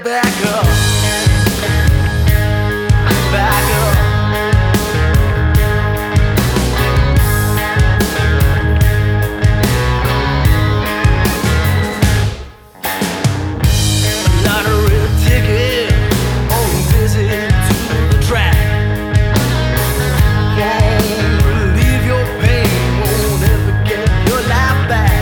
back up, back up. Not a real ticket, only visit to the track. Won't relieve your pain, won't ever get your life back.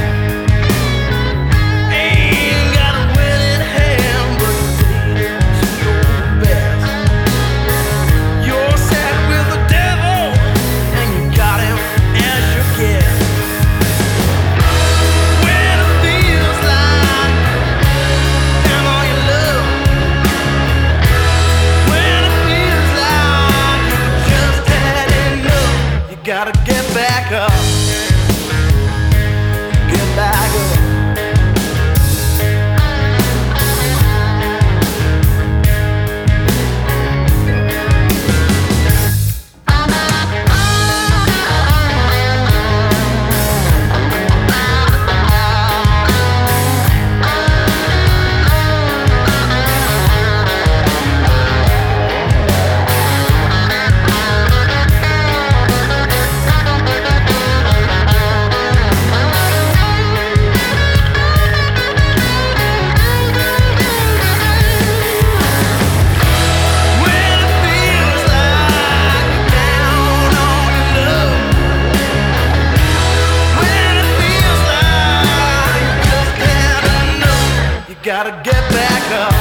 Ain't got a winning hand, but take it to your best. You're sat with the devil, and you got him as your guest. When it feels like down on your luck, when it feels like you just had enough, you gotta get back up, get back up. When it feels like down on your luck, when it feels like you just had enough, you gotta get back up.